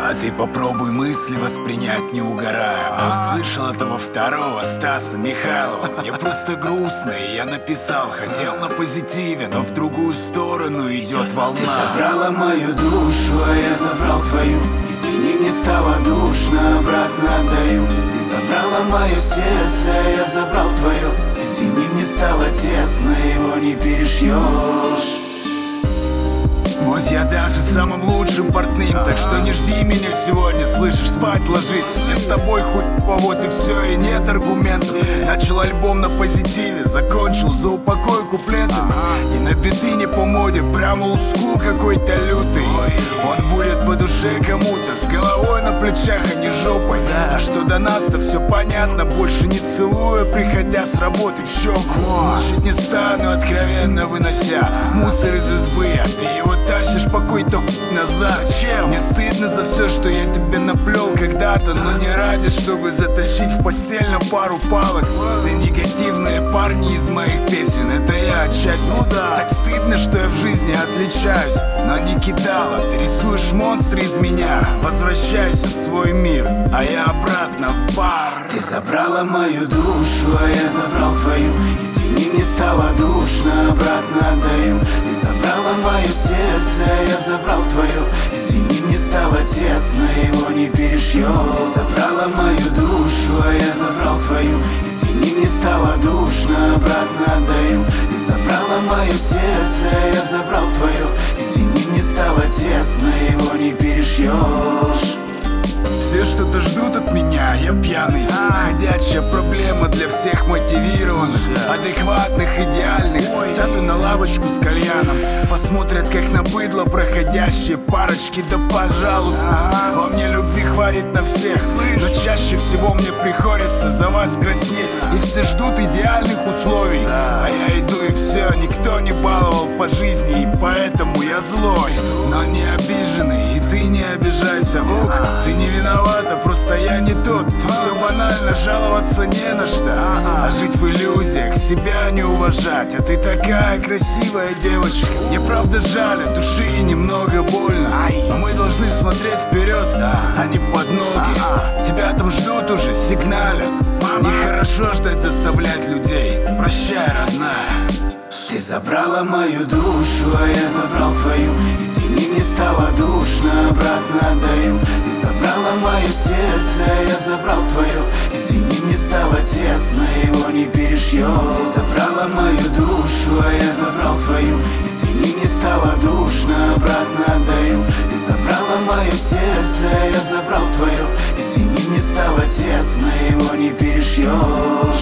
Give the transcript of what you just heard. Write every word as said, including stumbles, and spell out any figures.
А ты попробуй мысли воспринять, не угорая. А услышал этого второго, Стаса Михайлова. Мне просто грустно, и я написал. Хотел на позитиве, но в другую сторону идет волна. Ты забрала мою душу, а я забрал твою. Извини, мне стало душно, обратно отдаю. Ты забрала мое сердце, а я забрал твое. Извини, мне стало тесно, его не перешьешь. Будь я даже самым лучшим портным, так что не жди меня сегодня, слышишь, спать ложись. Мне с тобой хуйово, вот и все, и нет аргументов. Начал альбом на позитиве, закончил за упокой куплетом. И на биты не по моде, прям олдскул какой-то лютый. Он будет по душе кому-то, с головой на плечах, а не жопой. А что до нас-то все понятно, больше не целую, приходя с работы в щеку. Чуть не стану, откровенно вынося мусор из избы, а ты его тащишь по какой-то хуй назад. Чем? Мне стыдно за все, что я тебе наплел когда-то, но не ради, чтобы затащить в постель на пару палок. Все негативные парни из моих песен, это я отчасти. Ну да. Так стыдно, что я в жизни отличаюсь, но не кидала. Ты рисуешь монстры из меня, возвращайся в свой мир, а я обратно в бар. Ты забрала мою душу, а я забрал твою. Извини, мне стало душно, обратно отдаю. Ты забрала мое сердце, а я забрал твое. Извини, мне стало тесно, его не перешьешь. Ты забрала мою душу, а я забрал твою. Извини, мне стало душно, обратно отдаю. Ты забрала мое сердце, а я забрал твое. Извини, мне стало тесно, его не перешьешь. Все что-то ждут от меня, я пьяный. Ходячая проблема для всех мотивированных, адекватных, идеальных. Сяду на лавочку с кальяном, посмотрят как на быдло проходящие парочки. Да пожалуйста, во мне любви хватит на всех, но чаще всего мне приходится за вас краснеть. И все ждут идеальных условий, а я иду и все, никто не баловал по жизни, и поэтому я злой, но не обиженный. И ты не обижайся, ок, ты не виновата, просто я не тот. Все банально, жаловаться не на что, а жить в иллюзиях, себя не уважать. А ты такая красивая девочка, мне правда жаль, от души немного больно. Но мы должны смотреть вперед, а не под ноги. Тебя там ждут уже, сигналят. Нехорошо ждать, заставлять людей. Прощай, родная. Ты забрала мою душу, а я забрал твою. Извини, мне стало душно, обратно отдаю. Ты забрала мое сердце, а я забрал твое. Извини, мне стало тесно, его не перешьешь. Ты забрала мою душу, а я забрал твою. Извини, мне стало душно, обратно отдаю. Ты забрала мое сердце, а я забрал твое. Извини, мне стало тесно, его не перешьешь.